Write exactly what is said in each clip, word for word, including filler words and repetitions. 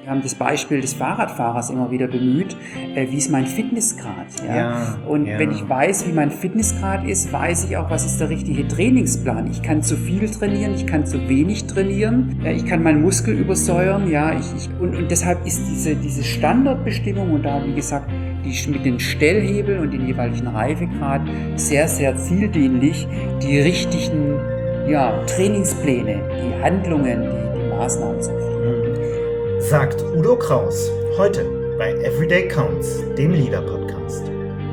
Wir haben das Beispiel des Fahrradfahrers immer wieder bemüht. Äh, wie ist mein Fitnessgrad? Ja? Ja, und ja. wenn ich weiß, wie mein Fitnessgrad ist, weiß ich auch, was ist der richtige Trainingsplan. Ich kann zu viel trainieren, ich kann zu wenig trainieren, äh, ich kann meinen Muskel übersäuern. Ja? Ich, ich, und, und deshalb ist diese, diese Standardbestimmung und da, wie gesagt, die mit den Stellhebeln und den jeweiligen Reifegrad sehr, sehr zieldienlich, die richtigen ja, Trainingspläne, die Handlungen, die, die Maßnahmen zu finden. Sagt Udo Kraus, heute bei Everyday Counts, dem Leader-Podcast.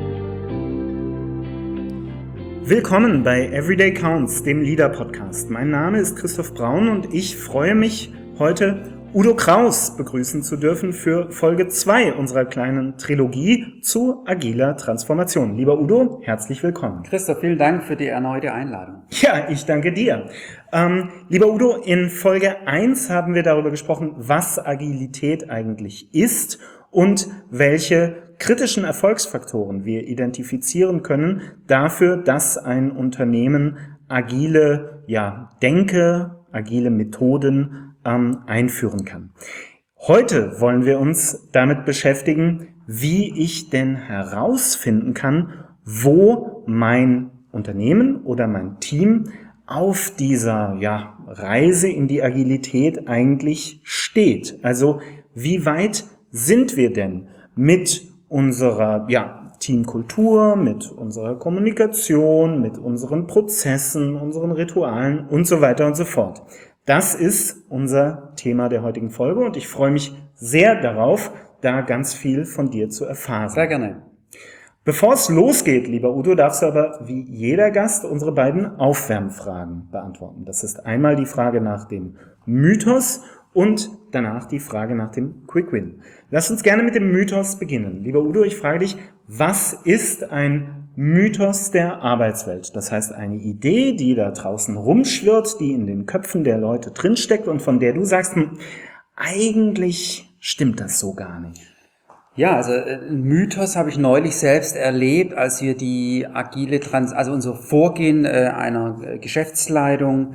Willkommen bei Everyday Counts, dem Leader-Podcast. Mein Name ist Christoph Braun und ich freue mich, heute Udo Kraus begrüßen zu dürfen für Folge zwei unserer kleinen Trilogie zu agiler Transformation. Lieber Udo, herzlich willkommen. Christoph, vielen Dank für die erneute Einladung. Ja, ich danke dir. Ähm, lieber Udo, in Folge eins haben wir darüber gesprochen, was Agilität eigentlich ist und welche kritischen Erfolgsfaktoren wir identifizieren können dafür, dass ein Unternehmen agile ja, Denke, agile Methoden ähm, einführen kann. Heute wollen wir uns damit beschäftigen, wie ich denn herausfinden kann, wo mein Unternehmen oder mein Team auf dieser ja, Reise in die Agilität eigentlich steht. Also wie weit sind wir denn mit unserer ja, Teamkultur, mit unserer Kommunikation, mit unseren Prozessen, unseren Ritualen und so weiter und so fort. Das ist unser Thema der heutigen Folge und ich freue mich sehr darauf, da ganz viel von dir zu erfahren. Sehr gerne. Bevor es losgeht, lieber Udo, darfst du aber wie jeder Gast unsere beiden Aufwärmfragen beantworten. Das ist einmal die Frage nach dem Mythos und danach die Frage nach dem Quick Win. Lass uns gerne mit dem Mythos beginnen. Lieber Udo, ich frage dich, was ist ein Mythos der Arbeitswelt? Das heißt, eine Idee, die da draußen rumschwirrt, die in den Köpfen der Leute drinsteckt und von der du sagst, hm, eigentlich stimmt das so gar nicht. Ja, also ein Mythos habe ich neulich selbst erlebt, als wir die agile Trans, also unser Vorgehen äh, einer Geschäftsleitung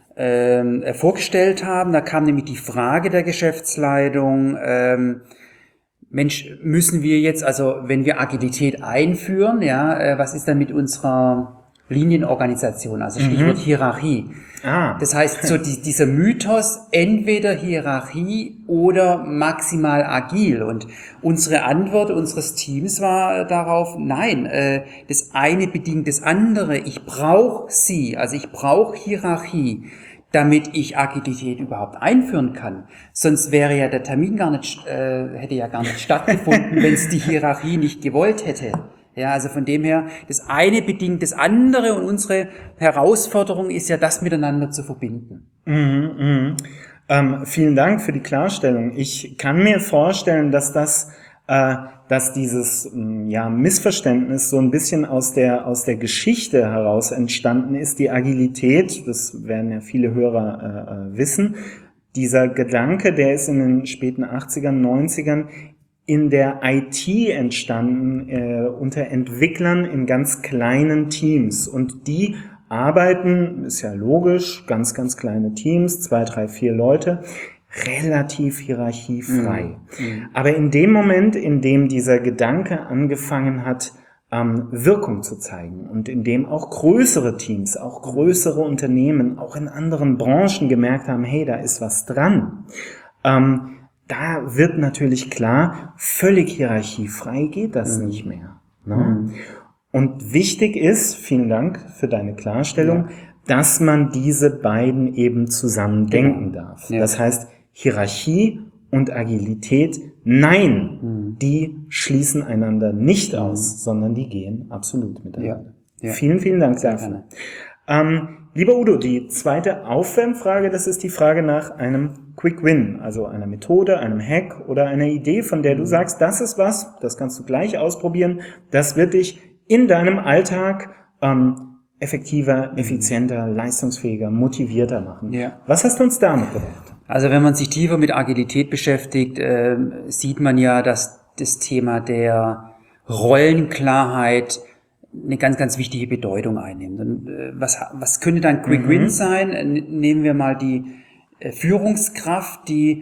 äh, vorgestellt haben. Da kam nämlich die Frage der Geschäftsleitung, ähm, Mensch, müssen wir jetzt, also wenn wir Agilität einführen, ja, äh, was ist dann mit unserer Linienorganisation, also Stichwort mhm. Hierarchie. Ah. Das heißt, so die, dieser Mythos, entweder Hierarchie oder maximal agil. Und unsere Antwort unseres Teams war darauf, nein, äh, das eine bedingt das andere. Ich brauche sie, also ich brauche Hierarchie, damit ich Agilität überhaupt einführen kann. Sonst wäre ja der Termin gar nicht, äh, hätte ja gar nicht stattgefunden, wenn es die Hierarchie nicht gewollt hätte. Ja, also von dem her, das eine bedingt das andere und unsere Herausforderung ist ja, das miteinander zu verbinden. Mhm, mhm. Ähm, vielen Dank für die Klarstellung. Ich kann mir vorstellen, dass das, äh, dass dieses ja, Missverständnis so ein bisschen aus der aus der Geschichte heraus entstanden ist. Die Agilität, das werden ja viele Hörer äh, wissen, dieser Gedanke, der ist in den späten achtzigern, neunzigern in der I T entstanden, äh, unter Entwicklern in ganz kleinen Teams. Und die arbeiten, ist ja logisch, ganz, ganz kleine Teams, zwei, drei, vier Leute, relativ hierarchiefrei. Mhm. Aber in dem Moment, in dem dieser Gedanke angefangen hat, ähm, Wirkung zu zeigen und in dem auch größere Teams, auch größere Unternehmen, auch in anderen Branchen gemerkt haben, hey, da ist was dran, ähm, da wird natürlich klar, völlig hierarchiefrei geht das mhm. nicht mehr. Ne? Mhm. Und wichtig ist, vielen Dank für deine Klarstellung, ja. dass man diese beiden eben zusammen denken ja. darf. Ja. Das heißt, Hierarchie und Agilität, nein, mhm. die schließen einander nicht mhm. aus, sondern die gehen absolut miteinander. Ja. Ja. Vielen, vielen Dank dafür. Ähm, lieber Udo, die zweite Aufwärmfrage, das ist die Frage nach einem Quick Win, also einer Methode, einem Hack oder einer Idee, von der du sagst, das ist was, das kannst du gleich ausprobieren, das wird dich in deinem Alltag ähm, effektiver, effizienter, leistungsfähiger, motivierter machen. Ja. Was hast du uns da mitgebracht? Also wenn man sich tiefer mit Agilität beschäftigt, äh, sieht man ja, dass das Thema der Rollenklarheit eine ganz, ganz wichtige Bedeutung einnimmt. Und äh, was, was könnte dann Quick mhm. Win sein? Nehmen wir mal die äh, Führungskraft, die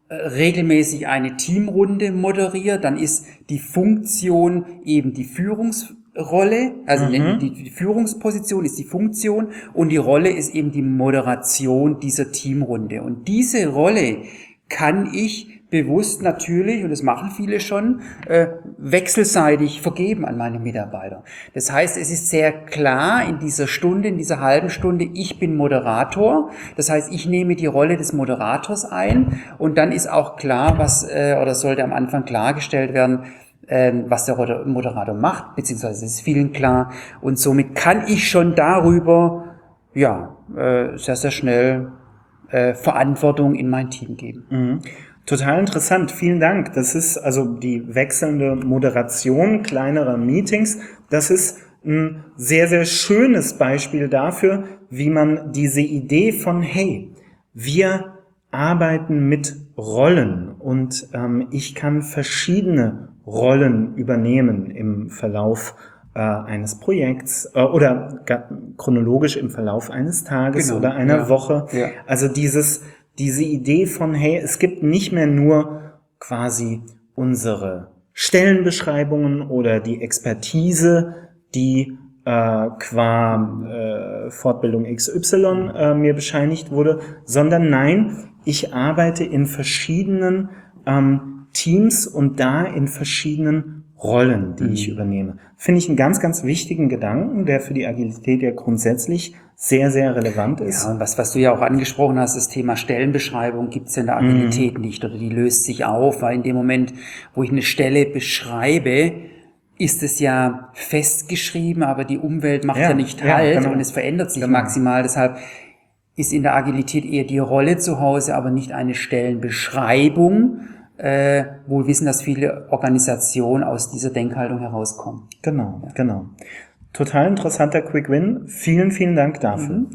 regelmäßig eine Teamrunde moderiere, dann ist die Funktion eben die Führungsrolle, also Mhm. die, die Führungsposition ist die Funktion und die Rolle ist eben die Moderation dieser Teamrunde. Und diese Rolle kann ich bewusst natürlich, und das machen viele schon, äh, wechselseitig vergeben an meine Mitarbeiter. Das heißt, es ist sehr klar in dieser Stunde, in dieser halben Stunde, ich bin Moderator. Das heißt, ich nehme die Rolle des Moderators ein und dann ist auch klar, was, äh, oder sollte am Anfang klargestellt werden, ähm, was der Moderator macht, beziehungsweise es ist vielen klar. Und somit kann ich schon darüber, ja, äh, sehr, sehr schnell äh, Verantwortung in mein Team geben. Mhm. Total interessant, vielen Dank. Das ist also die wechselnde Moderation kleinerer Meetings. Das ist ein sehr, sehr schönes Beispiel dafür, wie man diese Idee von, hey, wir arbeiten mit Rollen und ähm, ich kann verschiedene Rollen übernehmen im Verlauf äh, eines Projekts äh, oder chronologisch im Verlauf eines Tages Genau, oder einer ja, Woche. ja. Also dieses Diese Idee von, hey, es gibt nicht mehr nur quasi unsere Stellenbeschreibungen oder die Expertise, die äh, qua äh, Fortbildung X Y äh, mir bescheinigt wurde, sondern nein, ich arbeite in verschiedenen ähm, Teams und da in verschiedenen Rollen, die mhm. ich übernehme. Finde ich einen ganz, ganz wichtigen Gedanken, der für die Agilität ja grundsätzlich sehr, sehr relevant ist. Ja, und was, was du ja auch angesprochen hast, das Thema Stellenbeschreibung gibt es in der Agilität mhm. nicht oder die löst sich auf, weil in dem Moment, wo ich eine Stelle beschreibe, ist es ja festgeschrieben, aber die Umwelt macht ja, ja nicht Halt ja, genau. und es verändert sich genau. maximal. Deshalb ist in der Agilität eher die Rolle zu Hause, aber nicht eine Stellenbeschreibung, äh, wo wir wissen, dass viele Organisationen aus dieser Denkhaltung herauskommen. Genau, ja. genau. Total interessanter Quick Win. Vielen, vielen Dank dafür. Mhm.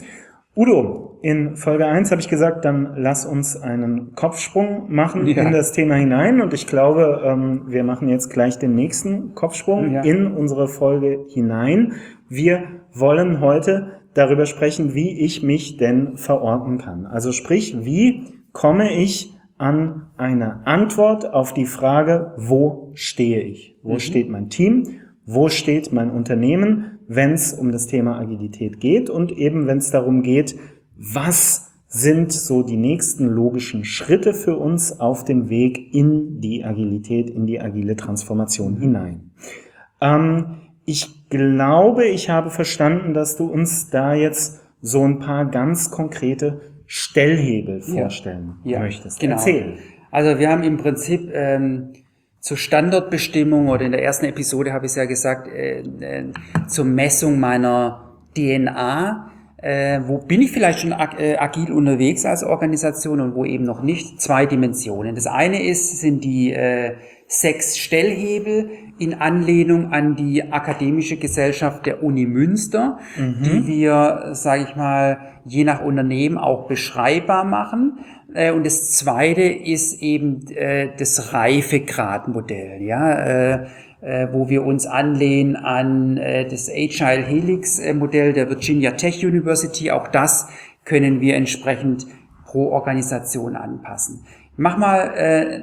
Udo, in Folge eins habe ich gesagt, dann lass uns einen Kopfsprung machen ja. in das Thema hinein. Und ich glaube, ähm, wir machen jetzt gleich den nächsten Kopfsprung ja. in unsere Folge hinein. Wir wollen heute darüber sprechen, wie ich mich denn verorten kann. Also sprich, wie komme ich an eine Antwort auf die Frage, wo stehe ich? Wo mhm. steht mein Team? Wo steht mein Unternehmen, wenn es um das Thema Agilität geht und eben wenn es darum geht, was sind so die nächsten logischen Schritte für uns auf dem Weg in die Agilität, in die agile Transformation hinein. Ähm, ich glaube, ich habe verstanden, dass du uns da jetzt so ein paar ganz konkrete Stellhebel vorstellen ja, möchtest. Genau. Erzähl. Also wir haben im Prinzip ähm, zur Standortbestimmung oder in der ersten Episode habe ich es ja gesagt, äh, äh, zur Messung meiner D N A, äh, wo bin ich vielleicht schon ag- äh, agil unterwegs als Organisation und wo eben noch nicht, zwei Dimensionen. Das eine ist, sind die äh, sechs Stellhebel in Anlehnung an die Akademische Gesellschaft der Uni Münster, mhm. die wir, sage ich mal, je nach Unternehmen auch beschreibbar machen. Und das zweite ist eben äh, das Reifegradmodell, ja, äh, äh, wo wir uns anlehnen an äh, das Agile Helix Modell der Virginia Tech University. Auch das können wir entsprechend pro Organisation anpassen. Mach mal, äh,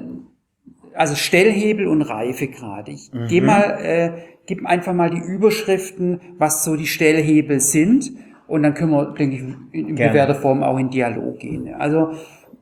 also Stellhebel und Reifegrad. Ich mhm. geh mal, äh, gib einfach mal die Überschriften, was so die Stellhebel sind, und dann können wir, denke ich, in bewährter Form auch in Dialog gehen. Also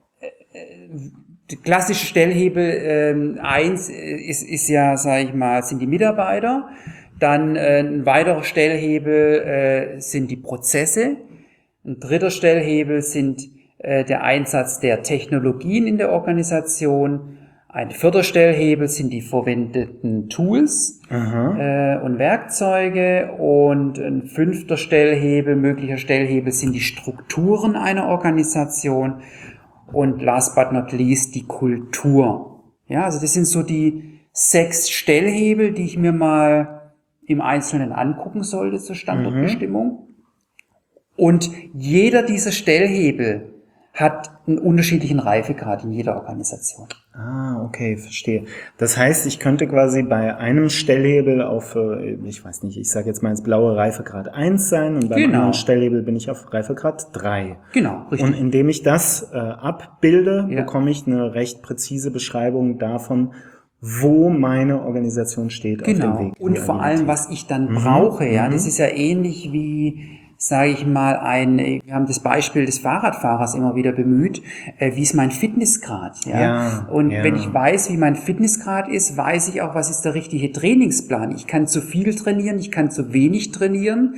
die klassische Stellhebel ähm, eins ist, ist ja, sage ich mal, sind die Mitarbeiter. Dann äh, ein weiterer Stellhebel äh, sind die Prozesse. Ein dritter Stellhebel sind äh, der Einsatz der Technologien in der Organisation. Ein vierter Stellhebel sind die verwendeten Tools äh, und Werkzeuge. Und ein fünfter Stellhebel, möglicher Stellhebel, sind die Strukturen einer Organisation. Und last but not least die Kultur. Ja, also das sind so die sechs Stellhebel, die ich mir mal im Einzelnen angucken sollte zur Standortbestimmung. Mhm. Und jeder dieser Stellhebel hat einen unterschiedlichen Reifegrad in jeder Organisation. Ah, okay, verstehe. Das heißt, ich könnte quasi bei einem Stellhebel auf, ich weiß nicht, ich sage jetzt mal ins blaue Reifegrad eins sein und beim Genau. anderen Stellhebel bin ich auf Reifegrad drei. Genau, richtig. Und indem ich das äh, abbilde, Ja. bekomme ich eine recht präzise Beschreibung davon, wo meine Organisation steht Genau. auf dem Weg. in Und die vor Agilität. allem, was ich dann Mhm. brauche, ja, Mhm. das ist ja ähnlich wie, sage ich mal, ein, wir haben das Beispiel des Fahrradfahrers immer wieder bemüht, äh, wie ist mein Fitnessgrad, ja? Ja, Und ja. wenn ich weiß, wie mein Fitnessgrad ist, weiß ich auch, was ist der richtige Trainingsplan. Ich kann zu viel trainieren, ich kann zu wenig trainieren,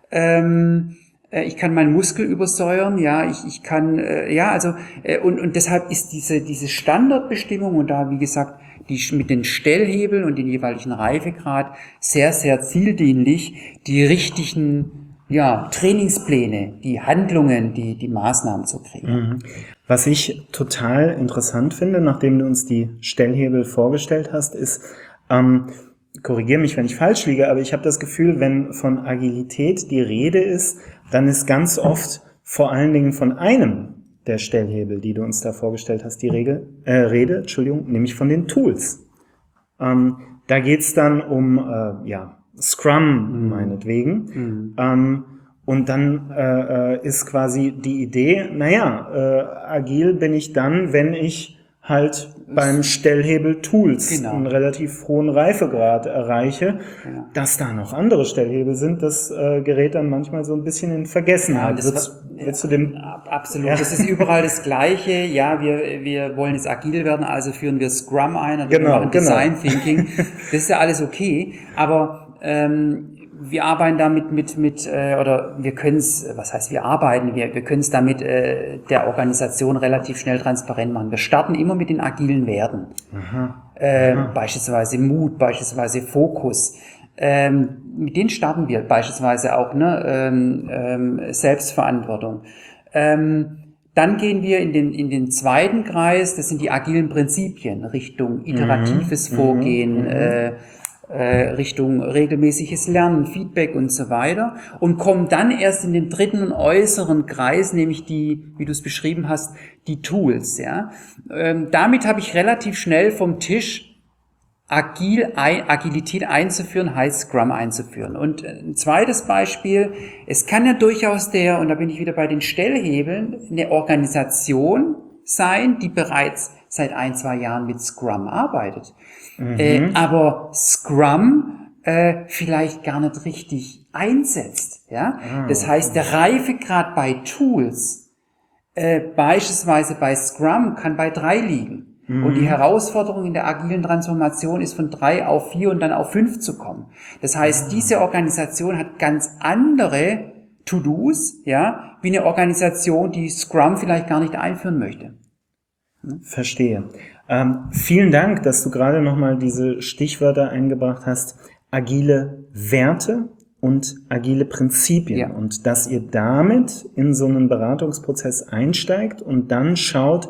ähm, äh, ich kann meinen Muskel übersäuern, ja, ich, ich kann, äh, ja, also, äh, und, und deshalb ist diese, diese Standardbestimmung und da, wie gesagt, die mit den Stellhebeln und den jeweiligen Reifegrad sehr, sehr zieldienlich, die richtigen, ja, Trainingspläne, die Handlungen, die, die Maßnahmen zu kriegen. Mhm. Was ich total interessant finde, nachdem du uns die Stellhebel vorgestellt hast, ist, ähm, korrigiere mich, wenn ich falsch liege, aber ich habe das Gefühl, wenn von Agilität die Rede ist, dann ist ganz oft vor allen Dingen von einem der Stellhebel, die du uns da vorgestellt hast, die Regel, äh, Rede, Entschuldigung, nämlich von den Tools. Ähm, da geht's dann um äh, ja, Scrum Mhm. meinetwegen. Mhm. Ähm, und dann äh, äh, ist quasi die Idee, naja, äh, agil bin ich dann, wenn ich halt beim Stellhebel Tools Genau. einen relativ hohen Reifegrad erreiche. Genau. Dass da noch andere Stellhebel sind, das äh, gerät dann manchmal so ein bisschen in Vergessenheit. Ja, das Willst, war- willst du dem... Ab- Absolut. Ja. Das ist überall das Gleiche. Ja, wir, wir wollen jetzt agil werden, also führen wir Scrum ein oder Genau, wir machen genau. Design Thinking. Das ist ja alles okay. Aber ähm, wir arbeiten damit mit, mit äh, oder wir können es, was heißt wir arbeiten, wir, wir können es damit äh, der Organisation relativ schnell transparent machen. Wir starten immer mit den agilen Werten. Aha. Äh, Aha. beispielsweise Mut, beispielsweise Fokus. Ähm, mit denen starten wir beispielsweise auch, ne, ähm, ähm, Selbstverantwortung. Ähm, dann gehen wir in den, in den zweiten Kreis, das sind die agilen Prinzipien, Richtung iteratives Mhm, Vorgehen, mhm, äh, äh, Richtung regelmäßiges Lernen, Feedback und so weiter und kommen dann erst in den dritten und äußeren Kreis, nämlich die, wie du es beschrieben hast, die Tools. Ja, ähm, damit habe ich relativ schnell vom Tisch Agil, Agilität einzuführen, heißt Scrum einzuführen. Und ein zweites Beispiel, es kann ja durchaus der, und da bin ich wieder bei den Stellhebeln, eine Organisation sein, die bereits seit ein, zwei Jahren mit Scrum arbeitet. Mhm. Äh, aber Scrum äh, vielleicht gar nicht richtig einsetzt. Ja? Ah, Das heißt, der Reifegrad bei Tools, äh, beispielsweise bei Scrum, kann bei drei liegen. Und die Herausforderung in der agilen Transformation ist, von drei auf vier und dann auf fünf zu kommen. Das heißt, diese Organisation hat ganz andere To-Dos, ja, wie eine Organisation, die Scrum vielleicht gar nicht einführen möchte. Verstehe. Ähm, vielen Dank, dass du gerade nochmal diese Stichwörter eingebracht hast. Agile Werte und agile Prinzipien. Ja. Und dass ihr damit in so einen Beratungsprozess einsteigt und dann schaut,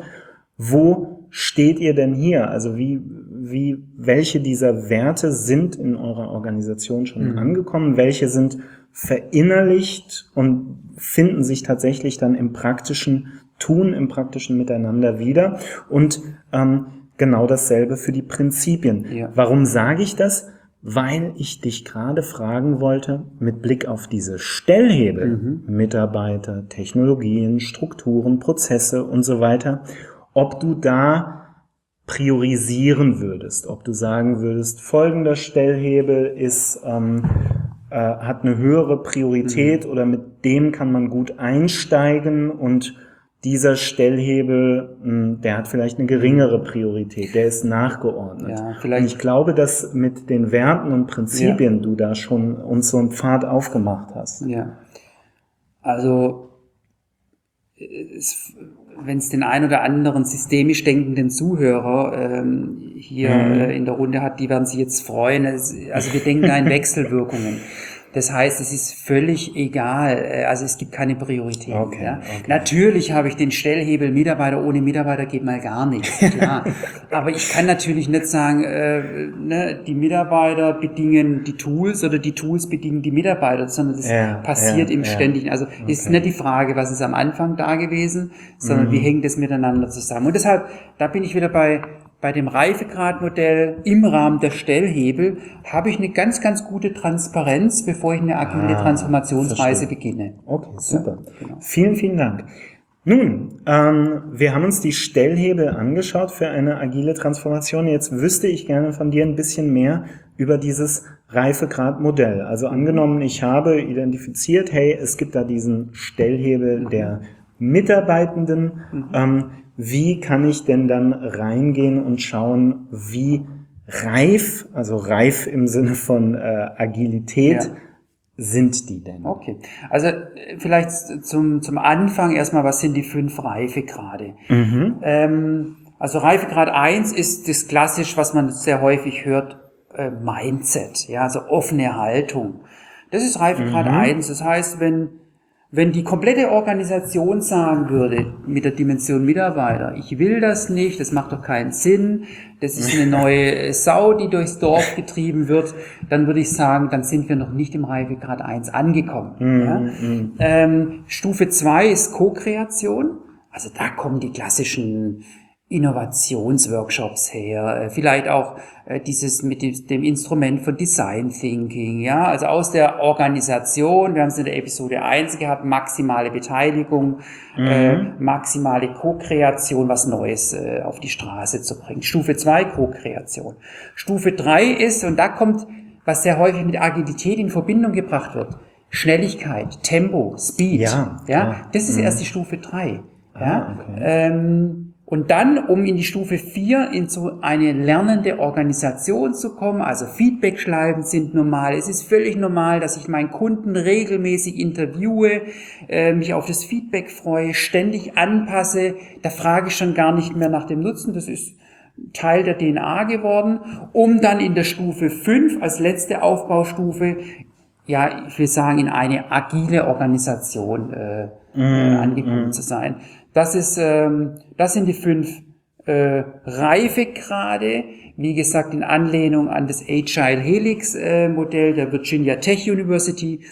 wo steht ihr denn hier? Also wie, wie, welche dieser Werte sind in eurer Organisation schon Mhm. angekommen? Welche sind verinnerlicht und finden sich tatsächlich dann im praktischen Tun, im praktischen Miteinander wieder? Und ähm, genau dasselbe für die Prinzipien. Ja. Warum sage ich das? Weil ich dich gerade fragen wollte, mit Blick auf diese Stellhebel, Mhm. Mitarbeiter, Technologien, Strukturen, Prozesse und so weiter, ob du da priorisieren würdest, ob du sagen würdest, folgender Stellhebel ist, ähm, äh, hat eine höhere Priorität Mhm. oder mit dem kann man gut einsteigen und dieser Stellhebel, mh, der hat vielleicht eine geringere Priorität, der ist nachgeordnet. Ja, Und vielleicht, ich glaube, dass mit den Werten und Prinzipien du da schon uns so einen Pfad aufgemacht hast. ja. Also, es, wenn es den ein oder anderen systemisch denkenden Zuhörer ähm, hier Mhm. äh, in der Runde hat, die werden sich jetzt freuen. Es, also wir denken da in Wechselwirkungen. Das heißt, es ist völlig egal. Äh, Also es gibt keine Prioritäten. Okay, ja. okay. Natürlich habe ich den Stellhebel Mitarbeiter. Ohne Mitarbeiter geht mal gar nichts. Klar. Aber ich kann natürlich nicht sagen, äh, ne, die Mitarbeiter bedingen die Tools oder die Tools bedingen die Mitarbeiter, sondern das Ja, passiert ja, im ja. Ständigen. Also ist Okay. nicht die Frage, was ist am Anfang da gewesen, sondern Mhm. wie hängt es miteinander zusammen. Und deshalb, da bin ich wieder bei bei dem Reifegradmodell im Rahmen der Stellhebel habe ich eine ganz, ganz gute Transparenz, bevor ich eine agile Ah, Transformationsreise verstehe. beginne. Okay, super. Ja, genau. Vielen, vielen Dank. Nun, ähm, wir haben uns die Stellhebel angeschaut für eine agile Transformation. Jetzt wüsste ich gerne von dir ein bisschen mehr über dieses Reifegradmodell. Also angenommen, ich habe identifiziert, hey, es gibt da diesen Stellhebel der Mitarbeitenden. Mhm. Ähm, wie kann ich denn dann reingehen und schauen, wie reif, also reif im Sinne von äh, Agilität, Ja. sind die denn? Okay, also äh, vielleicht zum, zum Anfang erstmal, was sind die fünf Reifegrade? Mhm. Ähm, also Reifegrad eins ist das klassisch, was man sehr häufig hört, äh, Mindset, ja, also offene Haltung. Das ist Reifegrad Mhm. eins. Das heißt, wenn Wenn die komplette Organisation sagen würde, mit der Dimension Mitarbeiter, ich will das nicht, das macht doch keinen Sinn, das ist eine neue Sau, die durchs Dorf getrieben wird, dann würde ich sagen, dann sind wir noch nicht im Reifegrad eins angekommen. Mhm. Ja? Mhm. Ähm, Stufe zwei ist Co-Kreation, also da kommen die klassischen Innovationsworkshops her, äh, vielleicht auch äh, dieses mit dem, dem Instrument von Design Thinking, ja, also aus der Organisation, wir haben es in der Episode eins gehabt, maximale Beteiligung, Mhm. äh, maximale Co-Kreation, was Neues äh, auf die Straße zu bringen. Stufe zwei Co-Kreation. Stufe drei ist, und da kommt, was sehr häufig mit Agilität in Verbindung gebracht wird, Schnelligkeit, Tempo, Speed, Ja, ja, klar. das ist Mhm. erst die Stufe drei. Ah, Ja, okay. ähm, und dann, um in die Stufe vier, in so eine lernende Organisation zu kommen, also Feedback-Schleifen sind normal. Es ist völlig normal, dass ich meinen Kunden regelmäßig interviewe, äh, mich auf das Feedback freue, ständig anpasse. Da frage ich schon gar nicht mehr nach dem Nutzen. Das ist Teil der D N A geworden, um dann in der Stufe fünf als letzte Aufbaustufe, ja, ich will sagen, in eine agile Organisation äh, Mm, äh, angekommen mm. zu sein. Das ist, ähm, das sind die fünf äh, Reifegrade, wie gesagt, in Anlehnung an das Agile Helix äh, Modell der Virginia Tech University.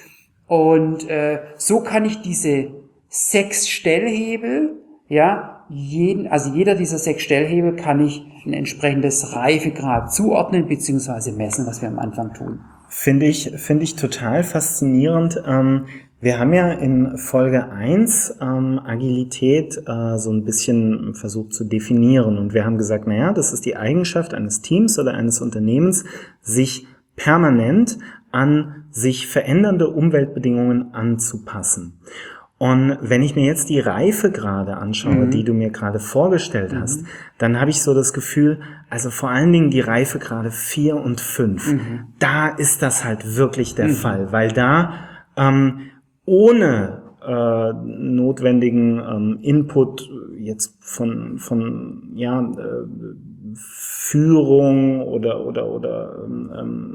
Und äh, so kann ich diese sechs Stellhebel, ja, jeden, also jeder dieser sechs Stellhebel kann ich ein entsprechendes Reifegrad zuordnen bzw. messen, was wir am Anfang tun. Finde ich, finde ich total faszinierend. Ähm, wir haben ja in Folge eins ähm, Agilität äh, so ein bisschen versucht zu definieren. Und wir haben gesagt, naja, das ist die Eigenschaft eines Teams oder eines Unternehmens, sich permanent an sich verändernde Umweltbedingungen anzupassen. Und wenn ich mir jetzt die Reifegrade anschaue, Mhm. die du mir gerade vorgestellt hast, dann habe ich so das Gefühl, also vor allen Dingen die Reifegrade vier und fünf, Mhm. da ist das halt wirklich der Mhm. Fall, weil da ähm, ohne äh, notwendigen ähm, Input jetzt von von ja äh, Führung oder oder oder ähm,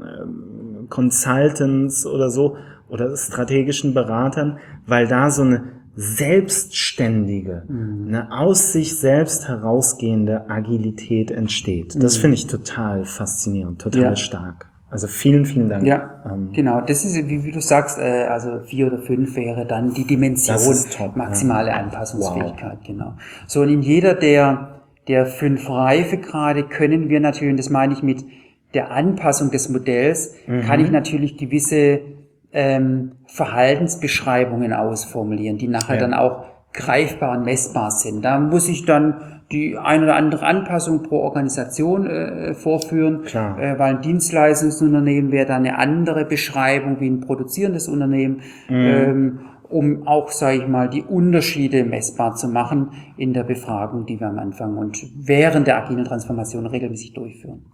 ähm, Consultants oder so oder strategischen Beratern, weil da so eine selbstständige, Mhm. eine aus sich selbst herausgehende Agilität entsteht. Das Mhm. finde ich total faszinierend, total Ja. stark. Also vielen, vielen Dank. Ja, Ähm, genau. Das ist, wie, wie du sagst, äh, also vier oder fünf wäre dann die Dimension Das ist top, maximale ja. Anpassungsfähigkeit, genau. So, und in jeder der, der fünf Reifegrade können wir natürlich, und das meine ich mit der Anpassung des Modells, Mhm. kann ich natürlich gewisse ähm, Verhaltensbeschreibungen ausformulieren, die nachher Ja. dann auch greifbar und messbar sind. Da muss ich dann die ein oder andere Anpassung pro Organisation äh, vorführen, Klar. äh, weil ein Dienstleistungsunternehmen wäre dann eine andere Beschreibung wie ein produzierendes Unternehmen, ähm, um auch, sage ich mal, die Unterschiede messbar zu machen in der Befragung, die wir am Anfang und während der agilen Transformation regelmäßig durchführen.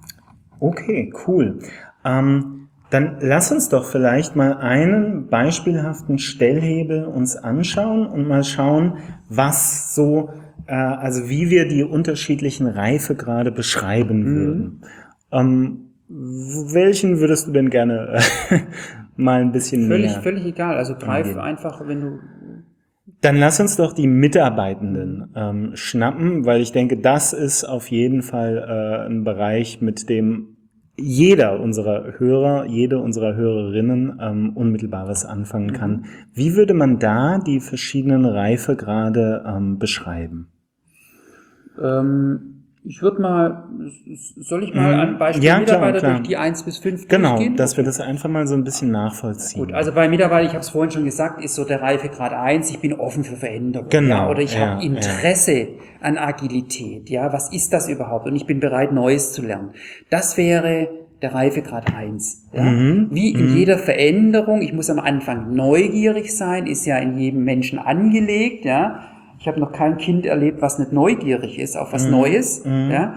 Okay, cool. Ähm, dann lass uns doch vielleicht mal einen beispielhaften Stellhebel uns anschauen und mal schauen, was so, äh, also wie wir die unterschiedlichen Reifegrade beschreiben würden. Ähm, welchen würdest du denn gerne äh, mal ein bisschen Völlig, näher. völlig egal. Also greif angehen. einfach, wenn du... Dann lass uns doch die Mitarbeitenden ähm, schnappen, weil ich denke, das ist auf jeden Fall äh, ein Bereich, mit dem jeder unserer Hörer, jede unserer Hörerinnen ähm, Unmittelbares anfangen kann. Wie würde man da die verschiedenen Reifegrade ähm, beschreiben? Ähm, ich würde mal, soll ich mal an Beispiel Ja, klar, Mitarbeiter klar. durch die eins bis fünf Genau, durchgehen? dass wir das einfach mal so ein bisschen nachvollziehen. Gut, also bei Mitarbeiter, ich habe es vorhin schon gesagt, ist so der Reifegrad eins, ich bin offen für Veränderung. Genau, Ja, oder ich ja, habe Interesse an Agilität. Ja, was ist das überhaupt? Und ich bin bereit, Neues zu lernen. Das wäre der Reifegrad eins. Ja? Mhm, Wie in jeder Veränderung, ich muss am Anfang neugierig sein, ist ja in jedem Menschen angelegt. Ja, ich habe noch kein Kind erlebt, was nicht neugierig ist auf was mhm, Neues. Mhm. Ja.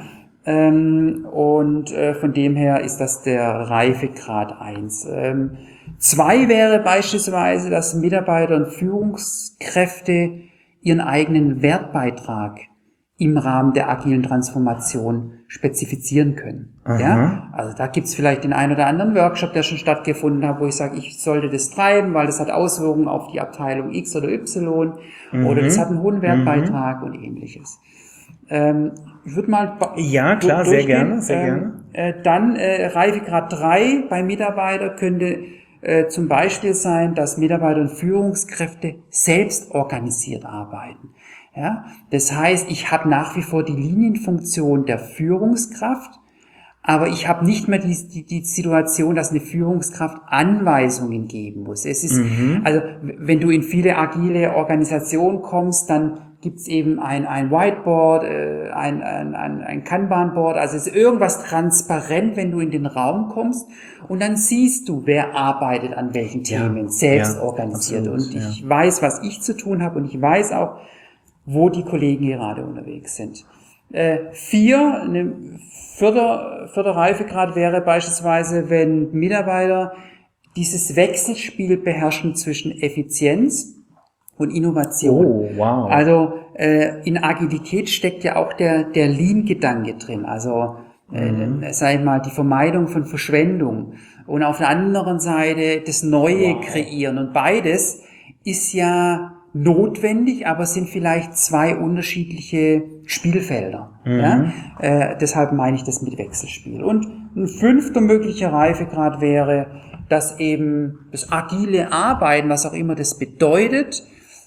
Ähm, und äh, von dem her ist das der Reifegrad eins. Ähm, zwei wäre beispielsweise, dass Mitarbeiter und Führungskräfte ihren eigenen Wertbeitrag im Rahmen der agilen Transformation spezifizieren können. Aha. Ja? Also da gibt's vielleicht den einen oder anderen Workshop, der schon stattgefunden hat, wo ich sage, ich sollte das treiben, weil das hat Auswirkungen auf die Abteilung X oder Y Mhm. oder das hat einen hohen Wertbeitrag und ähnliches. Ähm, ich würde mal Ja, klar, sehr gerne, sehr ähm, gerne. Äh, dann äh, Reifegrad drei bei Mitarbeiter könnte äh, zum Beispiel sein, dass Mitarbeiter und Führungskräfte selbst organisiert arbeiten. Ja? Das heißt, ich habe nach wie vor die Linienfunktion der Führungskraft, aber ich habe nicht mehr die, die, die Situation, dass eine Führungskraft Anweisungen geben muss. Es ist, Mhm. also wenn du in viele agile Organisationen kommst, dann gibt's eben ein, ein Whiteboard, äh, ein, ein, ein, ein Kanban-Board, also es ist irgendwas transparent, wenn du in den Raum kommst und dann siehst du, wer arbeitet an welchen Ja, Themen, selbst ja, organisiert. absolut, Und ich weiß, was ich zu tun habe und ich weiß auch, wo die Kollegen gerade unterwegs sind. Äh, vier, eine Förder, Förderreifegrad wäre beispielsweise, wenn Mitarbeiter dieses Wechselspiel beherrschen zwischen Effizienz und Innovation. Oh, wow. Also äh, in Agilität steckt ja auch der der Lean-Gedanke drin. Also äh, Mhm. sag ich mal, die Vermeidung von Verschwendung und auf der anderen Seite das Neue Wow. kreieren. Und beides ist ja notwendig, aber sind vielleicht zwei unterschiedliche Spielfelder. Mhm. Ja? Äh, deshalb meine ich das mit Wechselspiel. Und ein fünfter möglicher Reifegrad wäre, dass eben das agile Arbeiten, was auch immer das bedeutet,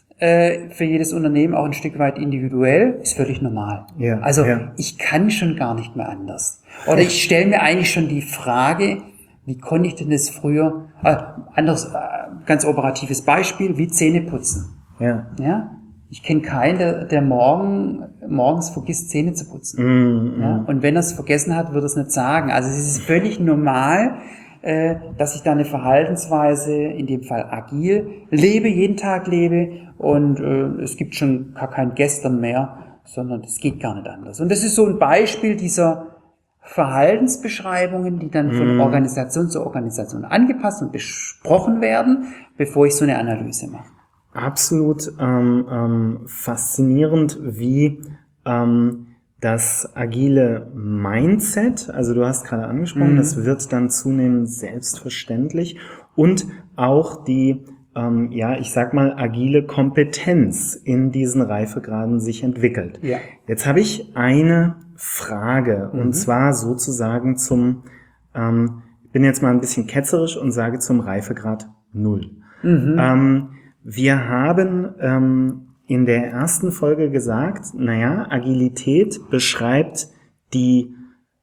äh, für jedes Unternehmen auch ein Stück weit individuell, ist völlig normal. Ja, also ja. ich kann schon gar nicht mehr anders. Oder ich stelle mir eigentlich schon die Frage, wie konnte ich denn das früher, äh, anderes, äh, ganz operatives Beispiel, wie Zähne putzen. Ja. Ja? Ich kenne keinen, der, der morgen, morgens vergisst, Zähne zu putzen. Mhm. Ja? Und wenn er es vergessen hat, wird er es nicht sagen. Also es ist völlig normal, äh, dass ich da eine Verhaltensweise, in dem Fall agil, lebe, jeden Tag lebe und äh, es gibt schon gar kein Gestern mehr, sondern es geht gar nicht anders. Und das ist so ein Beispiel dieser Verhaltensbeschreibungen, die dann von Organisation zu Organisation angepasst und besprochen werden, bevor ich so eine Analyse mache. Absolut ähm, ähm, faszinierend, wie ähm, das agile Mindset, also du hast gerade angesprochen, Mhm. das wird dann zunehmend selbstverständlich und auch die, ähm, ja, ich sag mal, agile Kompetenz in diesen Reifegraden sich entwickelt. Ja. Jetzt habe ich eine Frage Mhm. und zwar sozusagen zum, ähm, ich bin jetzt mal ein bisschen ketzerisch und sage zum Reifegrad null. Mhm. Ähm, wir haben ähm, in der ersten Folge gesagt, naja, Agilität beschreibt die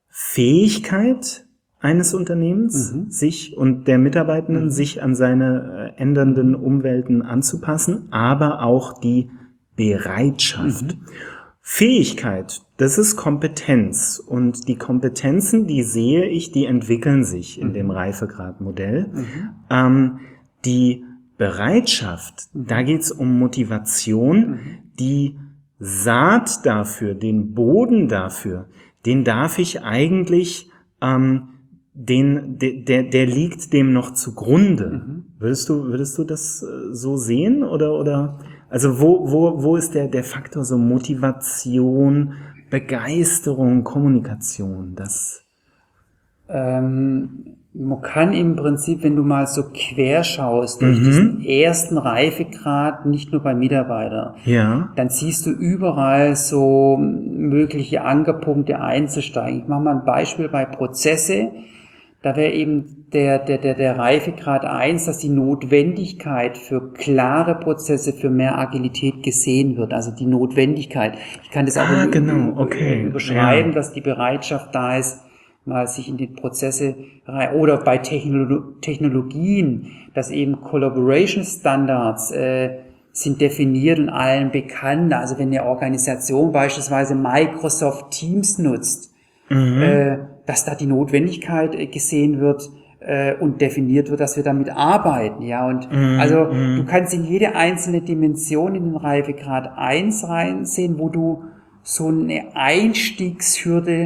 Fähigkeit eines Unternehmens, Mhm. sich und der Mitarbeitenden, sich an seine äh, ändernden Umwelten anzupassen, aber auch die Bereitschaft. Fähigkeit, das ist Kompetenz und die Kompetenzen, die sehe ich, die entwickeln sich in dem Reifegradmodell. Ähm, die Bereitschaft, da geht's um Motivation, die Saat dafür, den Boden dafür, den darf ich eigentlich, ähm, den, de, der, der liegt dem noch zugrunde. Würdest du, würdest du das äh, so sehen oder, oder, also wo, wo, wo ist der, der Faktor so Motivation, Begeisterung, Kommunikation, das? Ähm, man kann im Prinzip, wenn du mal so quer schaust, durch Mhm. diesen ersten Reifegrad, nicht nur bei Mitarbeitern, Ja. dann siehst du überall so mögliche Ankerpunkte einzusteigen. Ich mache mal ein Beispiel bei Prozesse. Da wäre eben der, der, der, der Reifegrad eins, dass die Notwendigkeit für klare Prozesse, für mehr Agilität gesehen wird. Also die Notwendigkeit. Ich kann das auch Ah, ü- genau, ü- okay, überschreiben, ja. dass die Bereitschaft da ist, mal sich in die Prozesse rein, oder bei Technolo- Technologien, dass eben Collaboration Standards äh, sind definiert und allen bekannt. Also wenn eine Organisation beispielsweise Microsoft Teams nutzt, Mhm. äh, dass da die Notwendigkeit äh, gesehen wird äh, und definiert wird, dass wir damit arbeiten. Ja, und Mhm. also Mhm. du kannst in jede einzelne Dimension in den Reifegrad eins reinsehen, wo du so eine Einstiegshürde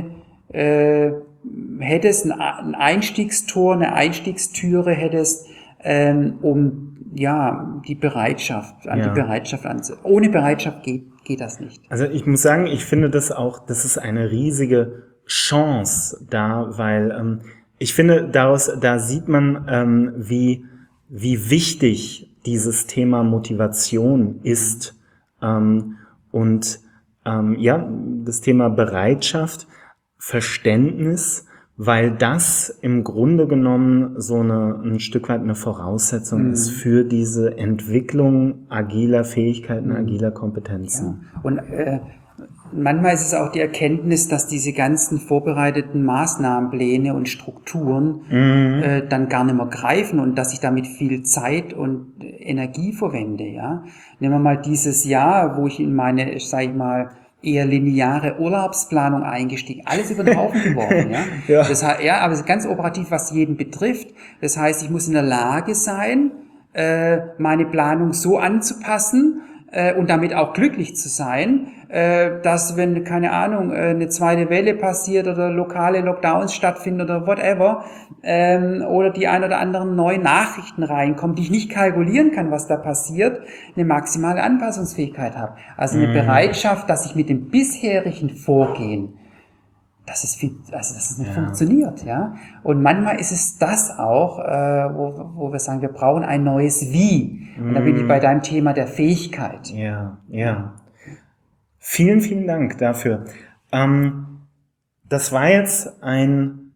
äh, hättest, ein ein Einstiegstor, eine Einstiegstüre hättest, ähm, um ja die Bereitschaft, an Ja. die Bereitschaft anzu. Ohne Bereitschaft geht geht das nicht. Also ich muss sagen, ich finde das auch, das ist eine riesige Chance da, weil ähm, ich finde, daraus, da sieht man, ähm, wie, wie wichtig dieses Thema Motivation ist. Ähm, und ähm, ja, das Thema Bereitschaft, Verständnis, weil das im Grunde genommen so eine, ein Stück weit eine Voraussetzung Mhm. ist für diese Entwicklung agiler Fähigkeiten, Mhm. agiler Kompetenzen. Ja. Und äh, manchmal ist es auch die Erkenntnis, dass diese ganzen vorbereiteten Maßnahmenpläne und Strukturen Mhm. äh, dann gar nicht mehr greifen und dass ich damit viel Zeit und Energie verwende. Ja, nehmen wir mal dieses Jahr, wo ich in meine, sag ich mal, eher lineare Urlaubsplanung eingestiegen, alles über den Haufen geworfen. Ja, Ja. das heißt, ja, aber es ist ganz operativ, was jeden betrifft. Das heißt, ich muss in der Lage sein, äh, meine Planung so anzupassen äh, und damit auch glücklich zu sein, äh, dass wenn, keine Ahnung, äh, eine zweite Welle passiert oder lokale Lockdowns stattfinden oder whatever, ähm, oder die ein oder anderen neuen Nachrichten reinkommen, die ich nicht kalkulieren kann, was da passiert, eine maximale Anpassungsfähigkeit habe. Also eine Mhm. Bereitschaft, dass ich mit dem bisherigen Vorgehen, dass es viel, also dass es nicht Ja. funktioniert, ja. Und manchmal ist es das auch, äh, wo, wo wir sagen, wir brauchen ein neues Wie. Und da bin ich bei deinem Thema der Fähigkeit. Ja, ja. Vielen, vielen Dank dafür. Ähm, das war jetzt ein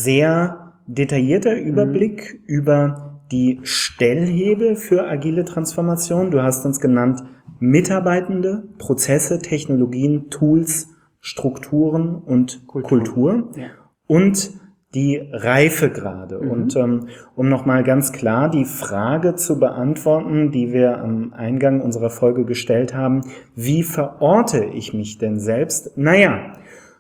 sehr detaillierter Überblick über die Stellhebel für agile Transformation. Du hast uns genannt Mitarbeitende, Prozesse, Technologien, Tools, Strukturen und Kultur. Kultur, Ja. und die Reifegrade. Mhm. Und ähm, um nochmal ganz klar die Frage zu beantworten, die wir am Eingang unserer Folge gestellt haben, wie verorte ich mich denn selbst? Naja,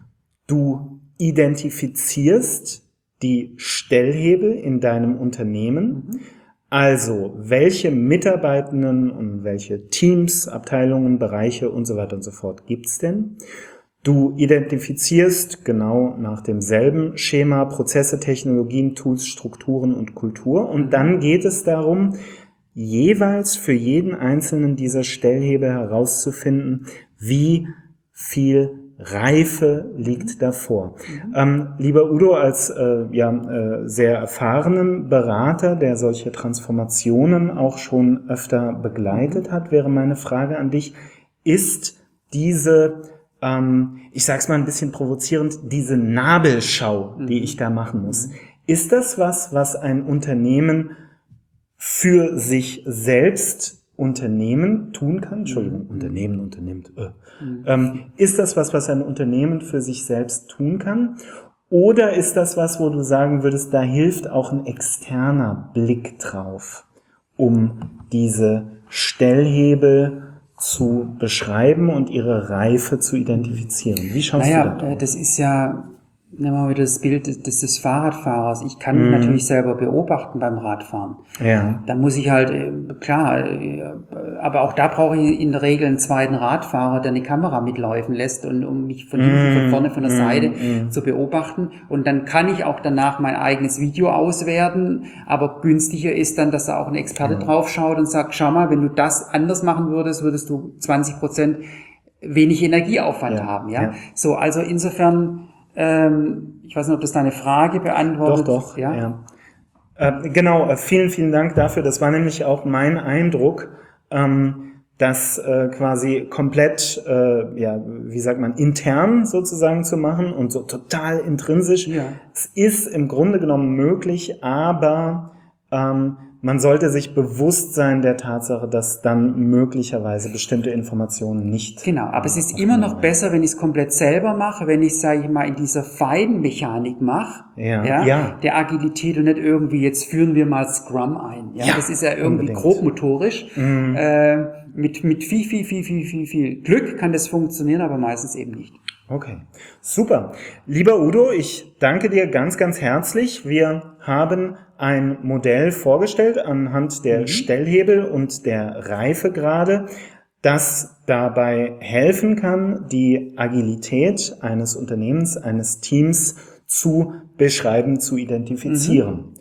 du identifizierst die Stellhebel in deinem Unternehmen. Mhm. Also, welche Mitarbeitenden und welche Teams, Abteilungen, Bereiche und so weiter und so fort gibt's denn? Du identifizierst genau nach demselben Schema Prozesse, Technologien, Tools, Strukturen und Kultur. Und dann geht es darum, jeweils für jeden einzelnen dieser Stellhebel herauszufinden, wie viel Reife liegt davor. Mhm. Ähm, lieber Udo, als äh, ja, äh, sehr erfahrenen Berater, der solche Transformationen auch schon öfter begleitet hat, wäre meine Frage an dich, ist diese, ähm, ich sag's mal ein bisschen provozierend, diese Nabelschau, mhm. die ich da machen muss, mhm. ist das was, was ein Unternehmen für sich selbst Unternehmen tun kann? Entschuldigung, mhm. Unternehmen unternimmt. Äh. Mhm. Ähm, ist das was, was ein Unternehmen für sich selbst tun kann? Oder ist das was, wo du sagen würdest, da hilft auch ein externer Blick drauf, um diese Stellhebel zu beschreiben und ihre Reife zu identifizieren? Wie schaust naja, du da drauf? Das ist ja, nehmen wir mal wieder das Bild des, des Fahrradfahrers. Ich kann mich mm. natürlich selber beobachten beim Radfahren. Ja. Da muss ich halt, klar, aber auch da brauche ich in der Regel einen zweiten Radfahrer, der eine Kamera mitläufen lässt, und um mich von hinten, mm. von vorne, von der mm. Seite mm. zu beobachten. Und dann kann ich auch danach mein eigenes Video auswerten. Aber günstiger ist dann, dass da auch ein Experte ja. drauf schaut und sagt, schau mal, wenn du das anders machen würdest, würdest du zwanzig Prozent wenig Energieaufwand ja. haben. Ja, ja. So, also insofern Ähm, ich weiß nicht, ob das deine Frage beantwortet. Doch, doch, ja. ja. Äh, genau, äh, vielen, vielen Dank dafür. Das war nämlich auch mein Eindruck, ähm, das äh, quasi komplett, äh, ja, wie sagt man, intern sozusagen zu machen und so total intrinsisch. Ja. Es ist im Grunde genommen möglich, aber ähm, man sollte sich bewusst sein der Tatsache, dass dann möglicherweise bestimmte Informationen nicht... Genau, aber es ist immer noch besser, wenn ich es komplett selber mache, wenn ich, sage ich mal, in dieser Feinmechanik mache, Ja, ja, ja. der Agilität und nicht irgendwie, jetzt führen wir mal Scrum ein. Ja, Ja, das ist ja irgendwie unbedingt. grobmotorisch. Mhm. Äh, mit, mit viel, viel, viel, viel, viel, viel Glück kann das funktionieren, aber meistens eben nicht. Okay, super. Lieber Udo, ich danke dir ganz, ganz herzlich. Wir haben ein Modell vorgestellt anhand der mhm. Stellhebel und der Reifegrade, das dabei helfen kann, die Agilität eines Unternehmens, eines Teams zu beschreiben, zu identifizieren. Mhm.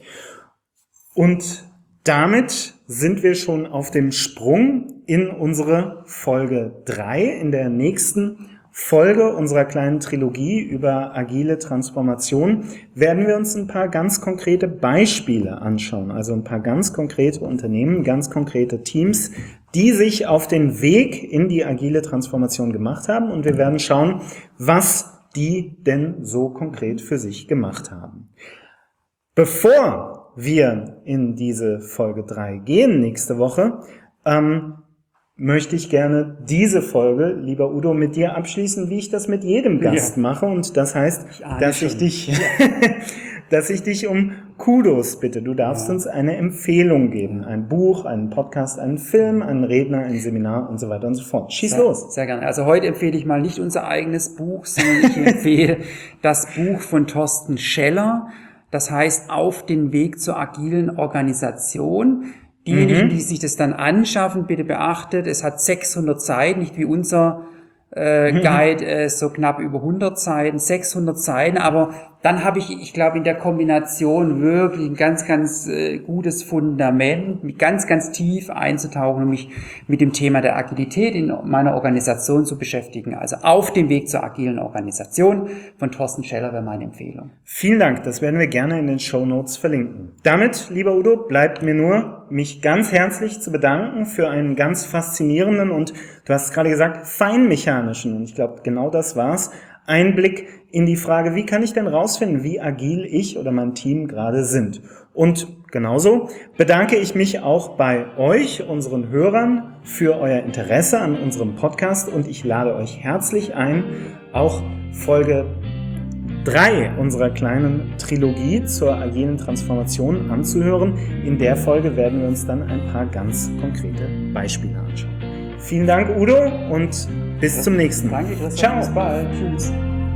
Und damit sind wir schon auf dem Sprung in unsere Folge drei. In der nächsten Folge unserer kleinen Trilogie über agile Transformation werden wir uns ein paar ganz konkrete Beispiele anschauen, also ein paar ganz konkrete Unternehmen, ganz konkrete Teams, die sich auf den Weg in die agile Transformation gemacht haben, und wir werden schauen, was die denn so konkret für sich gemacht haben. Bevor wir in diese Folge drei gehen nächste Woche, ähm, möchte ich gerne diese Folge, lieber Udo, mit dir abschließen, wie ich das mit jedem Gast ja. mache. Und das heißt, ich dass ich dich, ja. dass ich dich um Kudos bitte. Du darfst ja. uns eine Empfehlung geben. Ein Buch, einen Podcast, einen Film, einen Redner, ein Seminar und so weiter und so fort. Schieß sehr, los. Sehr gerne. Also heute empfehle ich mal nicht unser eigenes Buch, sondern ich empfehle das Buch von Thorsten Scheller. Das heißt, Auf den Weg zur agilen Organisation. Diejenigen, mhm. die sich das dann anschaffen, bitte beachtet, es hat sechshundert Seiten, nicht wie unser äh, Guide, äh, so knapp über hundert Seiten, sechshundert Seiten, aber dann habe ich, ich glaube, in der Kombination wirklich ein ganz, ganz äh, gutes Fundament, mit ganz, ganz tief einzutauchen und mich mit dem Thema der Agilität in meiner Organisation zu beschäftigen. Also Auf dem Weg zur agilen Organisation von Thorsten Scheller wäre meine Empfehlung. Vielen Dank, das werden wir gerne in den Shownotes verlinken. Damit, lieber Udo, bleibt mir nur, mich ganz herzlich zu bedanken für einen ganz faszinierenden und, du hast es gerade gesagt, feinmechanischen, und ich glaube, genau das war's, Einblick in die Frage, wie kann ich denn rausfinden, wie agil ich oder mein Team gerade sind. Und genauso bedanke ich mich auch bei euch, unseren Hörern, für euer Interesse an unserem Podcast, und ich lade euch herzlich ein, auch Folge drei unserer kleinen Trilogie zur agilen Transformation anzuhören. In der Folge werden wir uns dann ein paar ganz konkrete Beispiele anschauen. Vielen Dank, Udo, und bis ja, zum nächsten Mal. Danke, Christian. Ciao. Bis bald. Tschüss.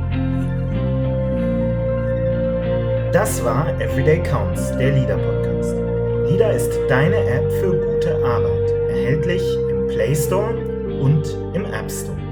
Das war Everyday Counts, der Leader Podcast. Leader ist deine App für gute Arbeit. Erhältlich im Play Store und im App Store.